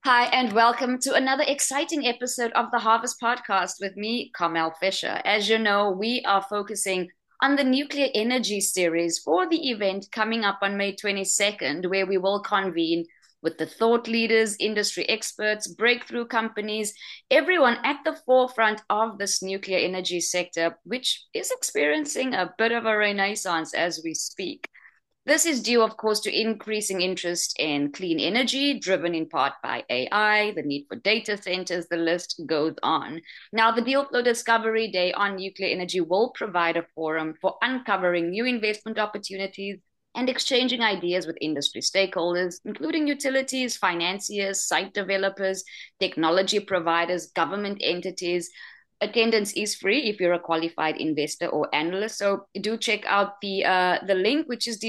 Hi, and welcome to another exciting episode of the Harvest Podcast with me, Carmel Fisher. As you know, we are focusing on the nuclear energy series for the event coming up on May 22nd, where we will convene with the thought leaders, industry experts, breakthrough companies, everyone at the forefront of this nuclear energy sector, which is experiencing a bit of a renaissance as we speak. This is due, of course, to increasing interest in clean energy, driven in part by AI, the need for data centers, the list goes on. Now, the Deal Flow Discovery Day on nuclear energy will provide a forum for uncovering new investment opportunities and exchanging ideas with industry stakeholders, including utilities, financiers, site developers, technology providers, government entities. Attendance is free if you're a qualified investor or analyst. So do check out the link, which is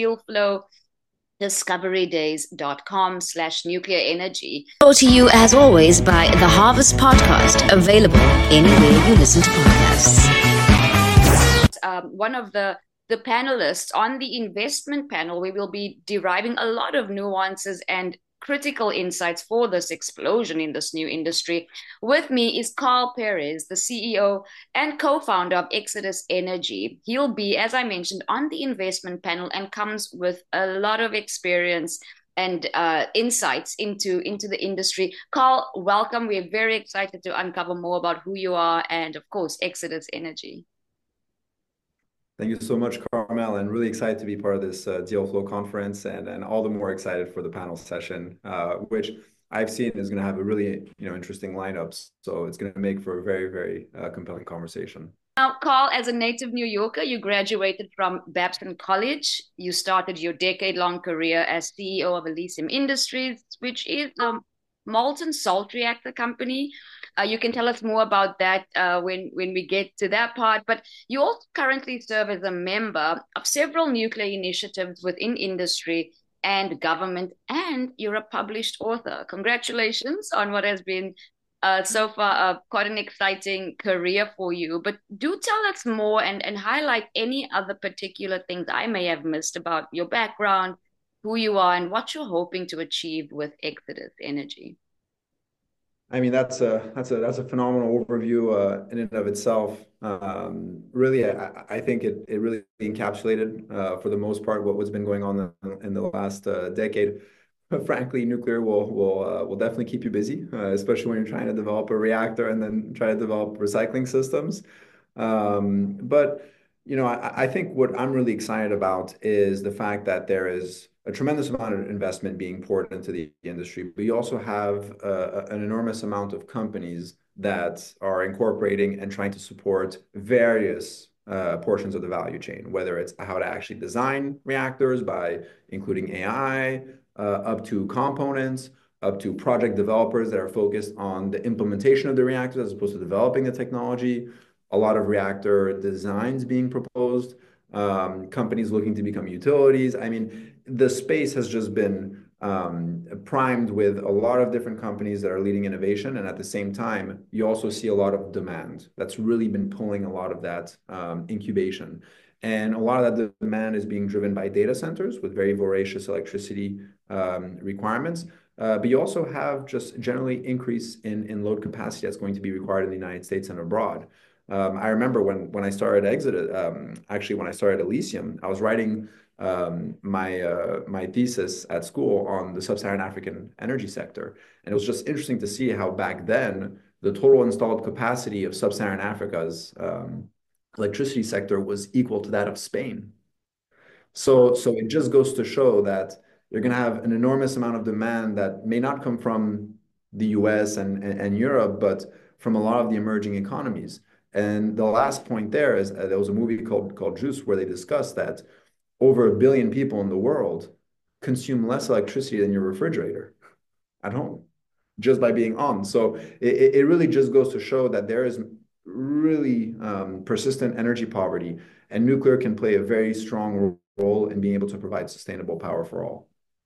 dealflowdiscoverydays.com/nuclear energy. Brought to you as always by the Harvest Podcast, available anywhere you listen to podcasts. One of the panelists on the investment panel, we will be deriving a lot of nuances and critical insights for this explosion in this new industry. With me is Carl Perez, the CEO and co-founder of Exodus Energy. He'll be, as I mentioned, on the investment panel and comes with a lot of experience and insights into the industry. Carl, welcome. We're very excited to uncover more about who you are and, of course, Exodus Energy. Thank you so much, Carmel, and really excited to be part of this Deal Flow conference, and all the more excited for the panel session, which I've seen is going to have a really interesting lineup. So it's going to make for a very, very compelling conversation. Now, Carl, as a native New Yorker, you graduated from Babson College. You started your decade-long career as CEO of Elysium Industries, which is a molten salt reactor company. You can tell us more about that when we get to that part. But you also currently serve as a member of several nuclear initiatives within industry and government, and you're a published author. Congratulations on what has been so far quite an exciting career for you. But do tell us more and highlight any other particular things I may have missed about your background, who you are, and what you're hoping to achieve with Exodus Energy. I mean, that's a phenomenal overview in and of itself. Really, I think it really encapsulated for the most part what's been going on in the last decade. But frankly, nuclear will definitely keep you busy, especially when you're trying to develop a reactor and then try to develop recycling systems. But I think what I'm really excited about is the fact that there is a tremendous amount of investment being poured into the industry, but you also have an enormous amount of companies that are incorporating and trying to support various portions of the value chain, whether it's how to actually design reactors by including AI, up to components, up to project developers that are focused on the implementation of the reactors as opposed to developing the technology. A lot of reactor designs being proposed, companies looking to become utilities. I mean, the space has just been primed with a lot of different companies that are leading innovation. And at the same time, you also see a lot of demand that's really been pulling a lot of that incubation. And a lot of that demand is being driven by data centers with very voracious electricity requirements. But you also have just generally increase in load capacity that's going to be required in the United States and abroad. I remember when I started Exodus, actually when I started Elysium, I was writing my thesis at school on the sub-Saharan African energy sector. And it was just interesting to see how back then the total installed capacity of sub-Saharan Africa's electricity sector was equal to that of Spain. So it just goes to show that you're going to have an enormous amount of demand that may not come from the US and Europe, but from a lot of the emerging economies. And the last point there is there was a movie called Juice where they discussed that over 1 billion people in the world consume less electricity than your refrigerator at home just by being on. So it really just goes to show that there is really persistent energy poverty, and nuclear can play a very strong role in being able to provide sustainable power for all.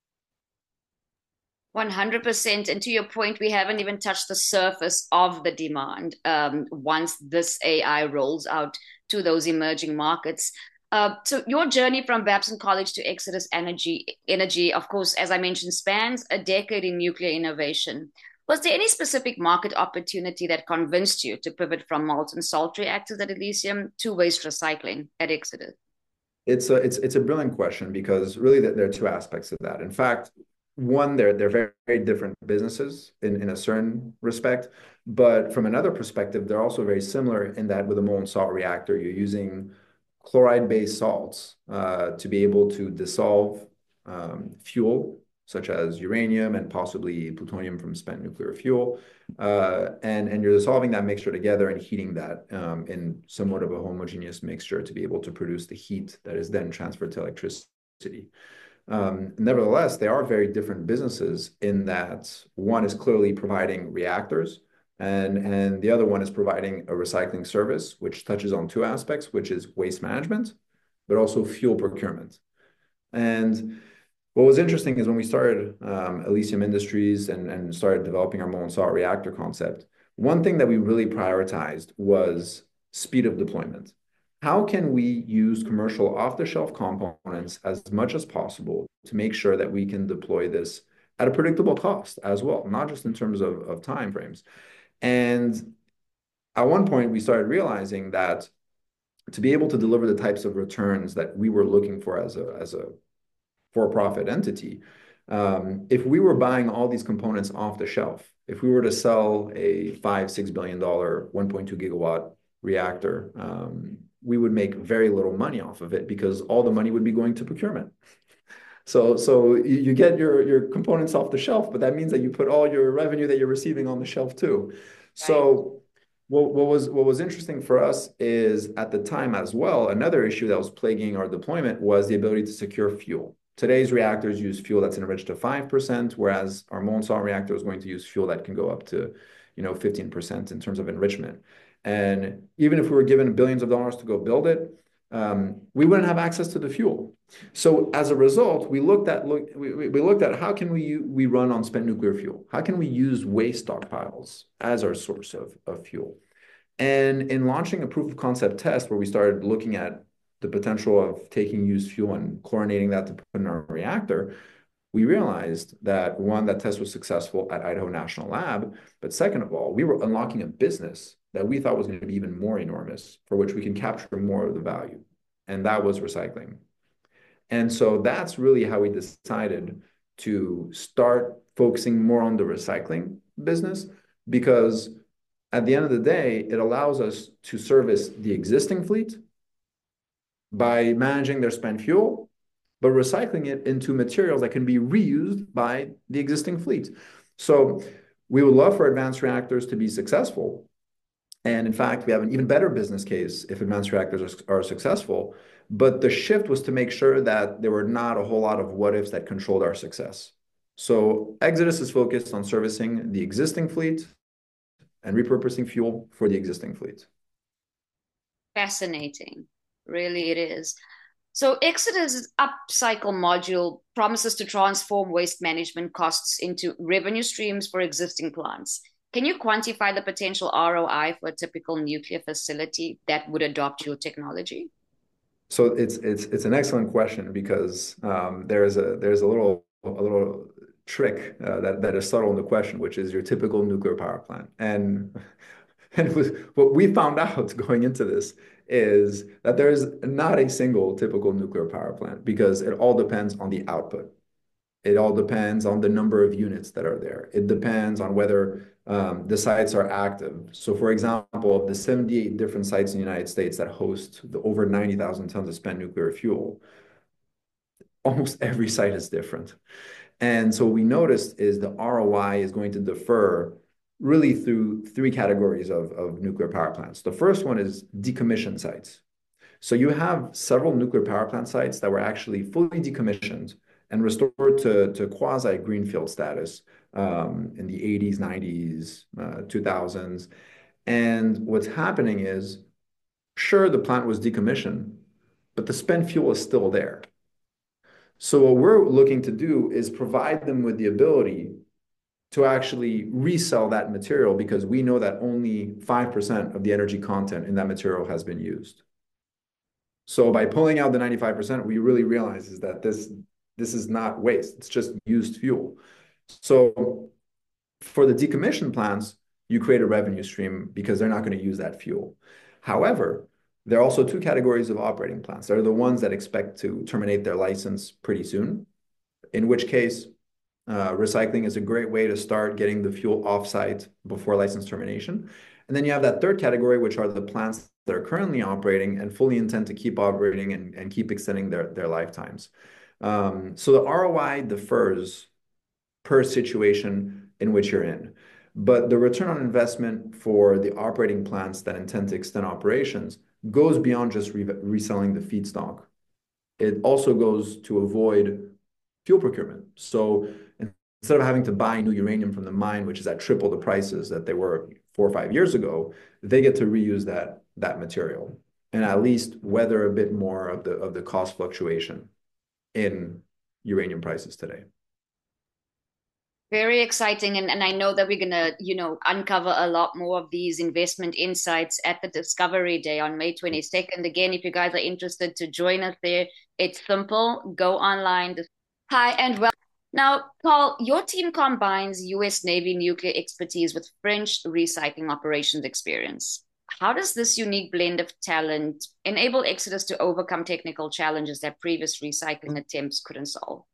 100%. And to your point, we haven't even touched the surface of the demand once this AI rolls out to those emerging markets. So your journey from Babson College to Exodus Energy, of course, as I mentioned, spans a decade in nuclear innovation. Was there any specific market opportunity that convinced you to pivot from molten salt reactors at Elysium to waste recycling at Exodus? It's a brilliant question because really there are two aspects of that. In fact, one, they're very, very different businesses in a certain respect, but from another perspective, they're also very similar in that with a molten salt reactor, you're using chloride-based salts to be able to dissolve fuel such as uranium and possibly plutonium from spent nuclear fuel. And you're dissolving that mixture together and heating that in somewhat of a homogeneous mixture to be able to produce the heat that is then transferred to electricity. Nevertheless, they are very different businesses in that one is clearly providing reactors, and the other one is providing a recycling service, which touches on two aspects, which is waste management, but also fuel procurement. And what was interesting is when we started Elysium Industries and started developing our molten salt reactor concept, one thing that we really prioritized was speed of deployment. How can we use commercial off-the-shelf components as much as possible to make sure that we can deploy this at a predictable cost as well, not just in terms of time frames. And at one point, we started realizing that to be able to deliver the types of returns that we were looking for as a for-profit entity, if we were buying all these components off the shelf, if we were to sell a $5-6 billion 1.2 gigawatt reactor, we would make very little money off of it because all the money would be going to procurement. So you get your components off the shelf, but that means that you put all your revenue that you're receiving on the shelf too. Right. So what was interesting for us is at the time as well, another issue that was plaguing our deployment was the ability to secure fuel. Today's reactors use fuel that's enriched to 5%, whereas our molten salt reactor is going to use fuel that can go up to 15% in terms of enrichment. And even if we were given billions of dollars to go build it, we wouldn't have access to the fuel. So as a result, we looked at how can we run on spent nuclear fuel? How can we use waste stockpiles as our source of fuel? And in launching a proof of concept test where we started looking at the potential of taking used fuel and chlorinating that to put in our reactor, we realized that one, that test was successful at Idaho National Lab, but second of all, we were unlocking a business that we thought was going to be even more enormous, for which we can capture more of the value, and that was recycling. And so that's really how we decided to start focusing more on the recycling business, because at the end of the day, it allows us to service the existing fleet by managing their spent fuel, but recycling it into materials that can be reused by the existing fleet. So we would love for advanced reactors to be successful. And in fact, we have an even better business case if advanced reactors are successful. But the shift was to make sure that there were not a whole lot of what ifs that controlled our success. So Exodus is focused on servicing the existing fleet and repurposing fuel for the existing fleet. Fascinating. Really, it is. So Exodus' upcycle module promises to transform waste management costs into revenue streams for existing plants. Can you quantify the potential ROI for a typical nuclear facility that would adopt your technology? So it's an excellent question because there's a little trick that is subtle in the question, which is your typical nuclear power plant. And what we found out going into this is that there is not a single typical nuclear power plant because it all depends on the output. It all depends on the number of units that are there. It depends on whether the sites are active. So, for example, of the 78 different sites in the United States that host the over 90,000 tons of spent nuclear fuel, almost every site is different. And so what we noticed is the ROI is going to differ really through three categories of nuclear power plants. The first one is decommissioned sites. So you have several nuclear power plant sites that were actually fully decommissioned and restored to quasi-greenfield status in the 80s, 90s, 2000s. And what's happening is, sure, the plant was decommissioned, but the spent fuel is still there. So what we're looking to do is provide them with the ability to actually resell that material because we know that only 5% of the energy content in that material has been used. So by pulling out the 95%, we really realize is that this is not waste. It's just used fuel. So for the decommissioned plants, you create a revenue stream because they're not going to use that fuel. However, there are also two categories of operating plants. There are the ones that expect to terminate their license pretty soon, in which case recycling is a great way to start getting the fuel offsite before license termination. And then you have that third category, which are the plants that are currently operating and fully intend to keep operating and keep extending their lifetimes. So the ROI differs per situation in which you're in. But the return on investment for the operating plants that intend to extend operations goes beyond just reselling the feedstock. It also goes to avoid fuel procurement. So instead of having to buy new uranium from the mine, which is at triple the prices that they were 4 or 5 years ago, they get to reuse that material and at least weather a bit more of the cost fluctuation in uranium prices today. Very exciting. And I know that we're going to, uncover a lot more of these investment insights at the Discovery Day on May 22nd. Again, if you guys are interested to join us there, it's simple. Go online. Hi, and well. Now, Carl, your team combines US Navy nuclear expertise with French recycling operations experience. How does this unique blend of talent enable Exodus to overcome technical challenges that previous recycling attempts couldn't solve?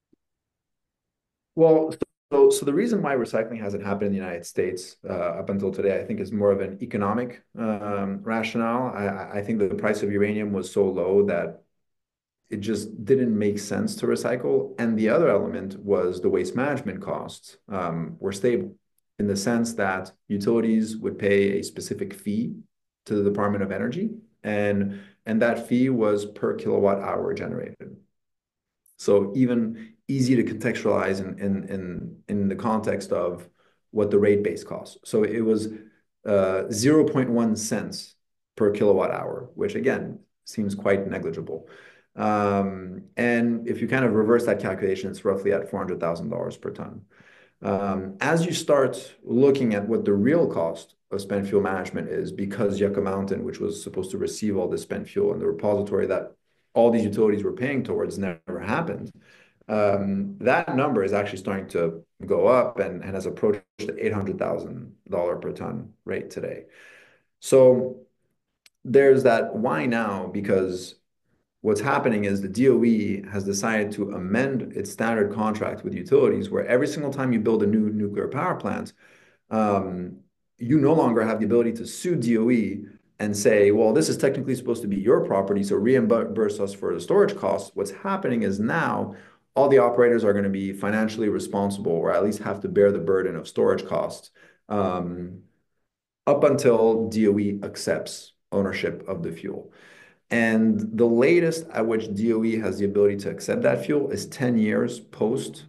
Well, so the reason why recycling hasn't happened in the United States up until today, I think, is more of an economic rationale. I think that the price of uranium was so low that it just didn't make sense to recycle. And the other element was the waste management costs were stable in the sense that utilities would pay a specific fee to the Department of Energy, and that fee was per kilowatt hour generated. So even easy to contextualize in the context of what the rate base costs. So it was 0.1 cents per kilowatt hour, which again seems quite negligible. And if you kind of reverse that calculation, it's roughly at $400,000 per ton. As you start looking at what the real cost of spent fuel management is, because Yucca Mountain, which was supposed to receive all this spent fuel and the repository that all these utilities were paying towards, never happened, that number is actually starting to go up and has approached the $800,000 per ton rate today. So there's that why now, because what's happening is the DOE has decided to amend its standard contract with utilities, where every single time you build a new nuclear power plant, you no longer have the ability to sue DOE and say, well, this is technically supposed to be your property, so reimburse us for the storage costs. What's happening is now all the operators are going to be financially responsible, or at least have to bear the burden of storage costs up until DOE accepts ownership of the fuel. And the latest at which DOE has the ability to accept that fuel is 10 years post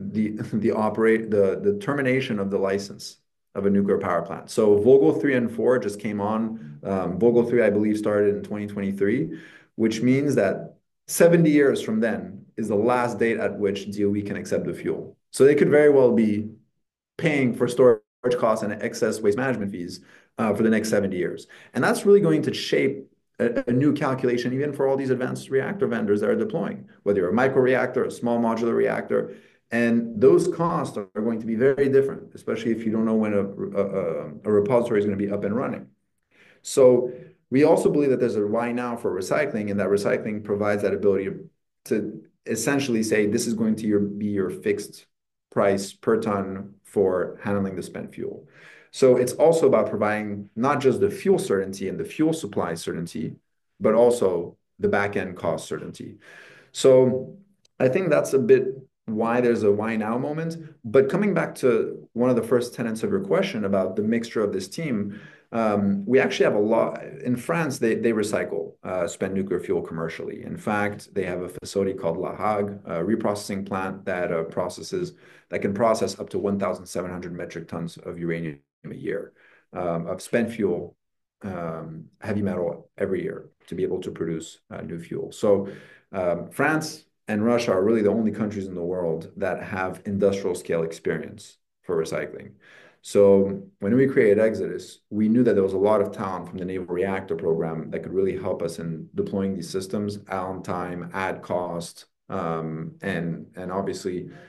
the termination of the license of a nuclear power plant. So Vogtle 3 and 4 just came on. Vogtle 3, I believe, started in 2023, which means that 70 years from then is the last date at which DOE can accept the fuel. So they could very well be paying for storage costs and excess waste management fees for the next 70 years. And that's really going to shape a new calculation, even for all these advanced reactor vendors that are deploying, whether you're a microreactor, a small modular reactor. And those costs are going to be very different, especially if you don't know when a repository is going to be up and running. So we also believe that there's a why now for recycling, and that recycling provides that ability to essentially say, this is going to be your fixed price per ton for handling the spent fuel. So it's also about providing not just the fuel certainty and the fuel supply certainty, but also the back-end cost certainty. So I think that's a bit why there's a why now moment. But coming back to one of the first tenets of your question about the mixture of this team, we actually have a lot. In France, they recycle spent nuclear fuel commercially. In fact, they have a facility called La Hague, a reprocessing plant that can process up to 1,700 metric tons of uranium a year of spent fuel, heavy metal every year to be able to produce new fuel. So France and Russia are really the only countries in the world that have industrial scale experience for recycling. So when we created Exodus, we knew that there was a lot of talent from the Naval Reactor Program that could really help us in deploying these systems on time, at cost, and obviously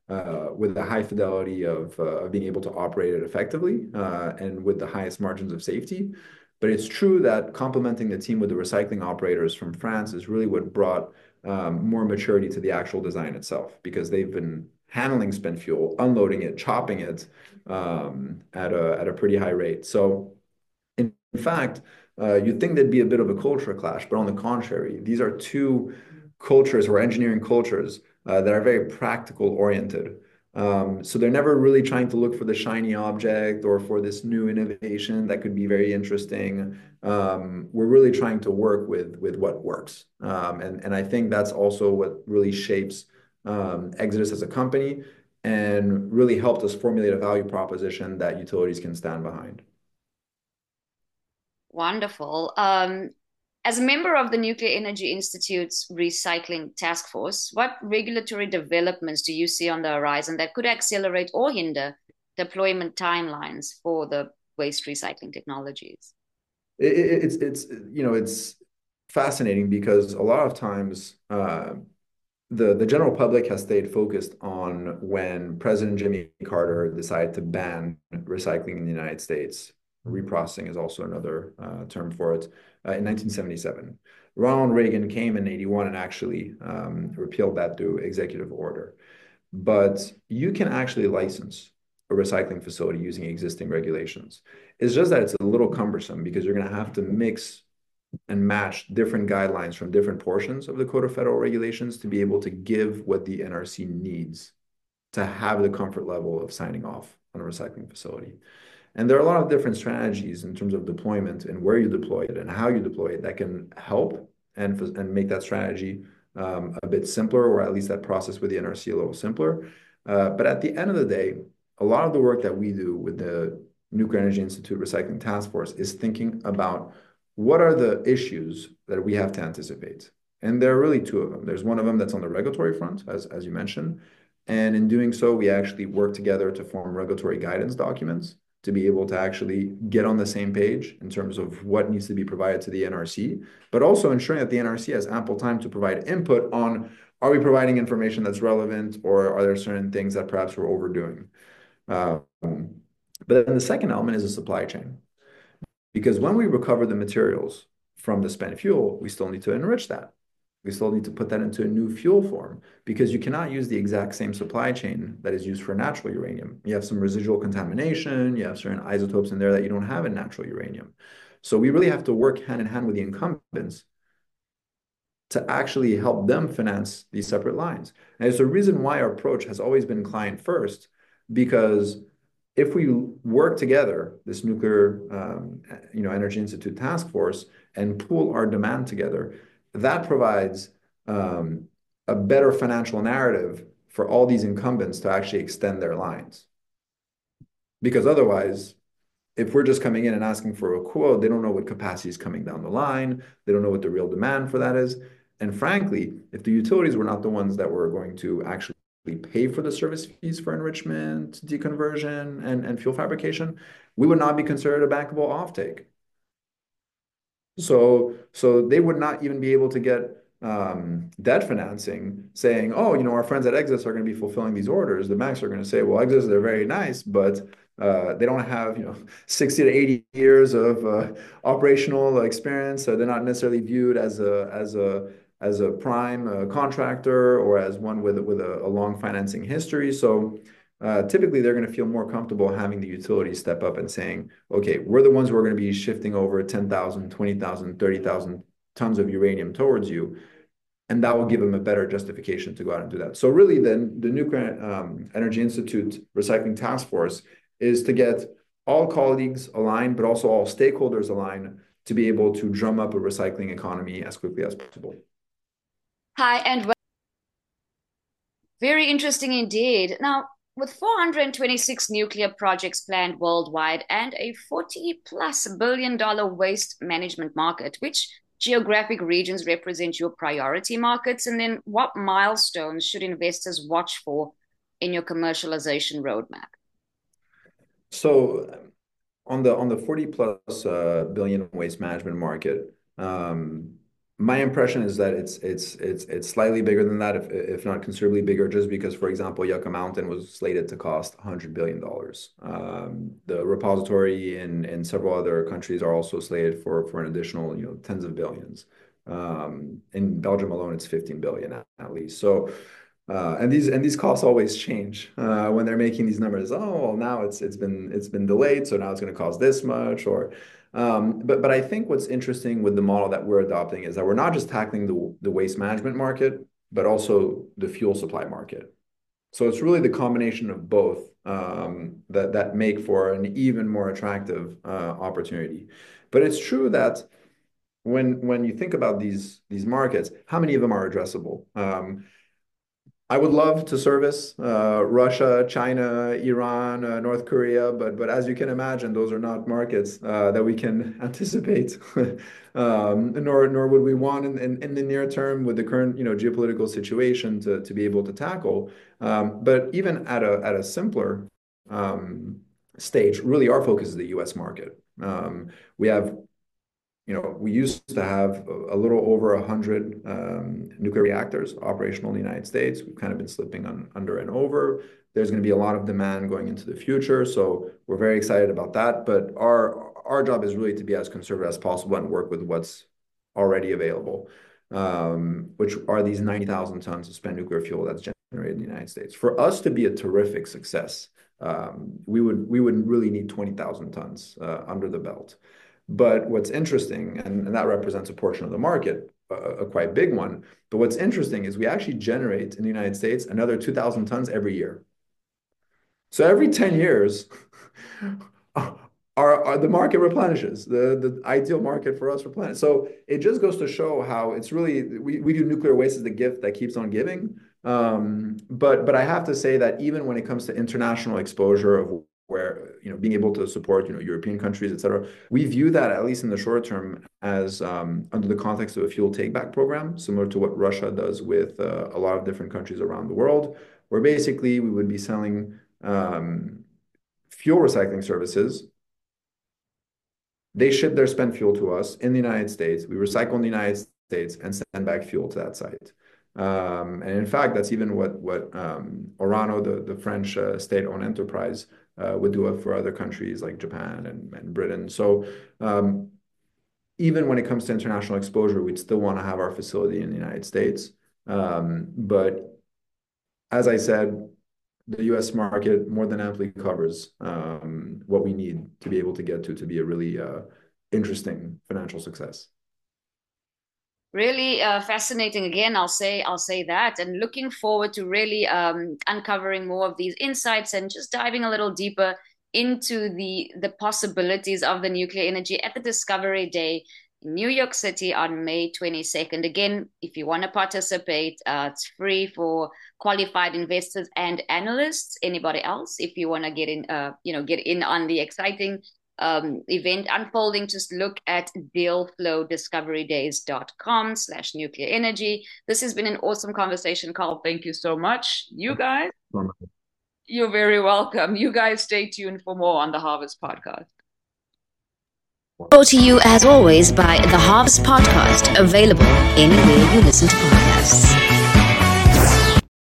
with the high fidelity of being able to operate it effectively and with the highest margins of safety. But it's true that complementing the team with the recycling operators from France is really what brought more maturity to the actual design itself, because they've been handling spent fuel, unloading it, chopping it at a pretty high rate. So in fact, you'd think there'd be a bit of a culture clash, but on the contrary, these are two cultures or engineering cultures that are very practical oriented. So they're never really trying to look for the shiny object or for this new innovation that could be very interesting. We're really trying to work with what works. And I think that's also what really shapes Exodus as a company and really helped us formulate a value proposition that utilities can stand behind. Wonderful. As a member of the Nuclear Energy Institute's Recycling Task Force, what regulatory developments do you see on the horizon that could accelerate or hinder deployment timelines for the waste recycling technologies? It's fascinating because a lot of times the general public has stayed focused on when President Jimmy Carter decided to ban recycling in the United States. Reprocessing is also another term for it, in 1977. Ronald Reagan came in 81 and actually repealed that through executive order. But you can actually license a recycling facility using existing regulations. It's just that it's a little cumbersome because you're going to have to mix and match different guidelines from different portions of the Code of Federal Regulations to be able to give what the NRC needs to have the comfort level of signing off on a recycling facility. And there are a lot of different strategies in terms of deployment and where you deploy it and how you deploy it that can help and make that strategy a bit simpler, or at least that process with the NRC a little simpler. But at the end of the day, a lot of the work that we do with the Nuclear Energy Institute Recycling Task Force is thinking about what are the issues that we have to anticipate. And there are really two of them. There's one of them that's on the regulatory front, as you mentioned. And in doing so, we actually work together to form regulatory guidance documents to be able to actually get on the same page in terms of what needs to be provided to the NRC, but also ensuring that the NRC has ample time to provide input on, are we providing information that's relevant, or are there certain things that perhaps we're overdoing? But then the second element is the supply chain. Because when we recover the materials from the spent fuel, we still need to enrich that. We still need to put that into a new fuel form because you cannot use the exact same supply chain that is used for natural uranium. You have some residual contamination, you have certain isotopes in there that you don't have in natural uranium. So we really have to work hand in hand with the incumbents to actually help them finance these separate lines. And it's a reason why our approach has always been client first, because if we work together, this Nuclear Energy Institute Task Force, and pool our demand together, that provides a better financial narrative for all these incumbents to actually extend their lines. Because otherwise, if we're just coming in and asking for a quote, they don't know what capacity is coming down the line. They don't know what the real demand for that is. And frankly, if the utilities were not the ones that were going to actually pay for the service fees for enrichment, deconversion, and fuel fabrication, we would not be considered a bankable offtake. So they would not even be able to get debt financing saying, oh, our friends at Exodus are going to be fulfilling these orders. The banks are going to say, well, Exodus, they're very nice, but they don't have 60 to 80 years of operational experience. So they're not necessarily viewed as a prime contractor or as one with a long financing history. So typically, they're going to feel more comfortable having the utility step up and saying, okay, we're the ones who are going to be shifting over 10,000, 20,000, 30,000 tons of uranium towards you. And that will give them a better justification to go out and do that. So really, then the Nuclear Energy Institute Recycling Task Force is to get all colleagues aligned, but also all stakeholders aligned to be able to drum up a recycling economy as quickly as possible. Hi, and very interesting indeed. Now, with 426 nuclear projects planned worldwide and a 40 plus billion-dollar waste management market, which geographic regions represent your priority markets? And then what milestones should investors watch for in your commercialization roadmap? So on the 40 plus billion waste management market, My impression is that it's slightly bigger than that, if not considerably bigger, just because, for example, Yucca Mountain was slated to cost $100 billion. The repository in several other countries are also slated for an additional, tens of billions. In Belgium alone, it's 15 billion at least. So, and these costs always change when they're making these numbers. Oh, well, now it's been delayed, so now it's going to cost this much, or but I think what's interesting with the model that we're adopting is that we're not just tackling the waste management market, but also the fuel supply market. So it's really the combination of both that make for an even more attractive opportunity. But it's true that when you think about these markets, how many of them are addressable? I would love to service Russia, China, Iran, North Korea, but as you can imagine, those are not markets that we can anticipate, nor would we want in the near term with the current geopolitical situation to be able to tackle. But even at a simpler stage, really our focus is the U.S. market. We have we used to have a little over 100 nuclear reactors operational in the United States. We've kind of been slipping under and over. There's going to be a lot of demand going into the future, so we're very excited about that. But our job is really to be as conservative as possible and work with what's already available, which are these 90,000 tons of spent nuclear fuel that's generated in the United States. For us to be a terrific success, we would really need 20,000 tons under the belt. But what's interesting, and that represents a portion of the market, a quite big one, but what's interesting is we actually generate in the United States another 2,000 tons every year. So every 10 years, the market replenishes, the ideal market for us replenishes. So it just goes to show how it's really, we do nuclear waste as the gift that keeps on giving. But I have to say that even when it comes to international exposure of where being able to support European countries, et cetera, we view that at least in the short term as under the context of a fuel take-back program, similar to what Russia does with a lot of different countries around the world, where basically we would be selling fuel recycling services. They ship their spent fuel to us in the United States. We recycle in the United States and send back fuel to that site. And in fact, that's even what Orano, the French state-owned enterprise, would do it for other countries like Japan and Britain. So even when it comes to international exposure, we'd still want to have our facility in the United States. But as I said, the U.S. market more than amply covers what we need to be able to get to be a really interesting financial success. Really fascinating. Again, I'll say that, and looking forward to really uncovering more of these insights and just diving a little deeper into the possibilities of the nuclear energy at the Discovery Day in New York City on May 22nd. Again, if you want to participate, it's free for qualified investors and analysts. Anybody else, if you want to get in on the exciting event unfolding, just look at dealflowdiscoverydays.com/nuclear energy. This has been an awesome conversation, Carl. Thank you so much. You guys, you're very welcome. You guys stay tuned for more on the Harvest Podcast. Brought to you as always by the Harvest Podcast, available anywhere you listen to podcasts.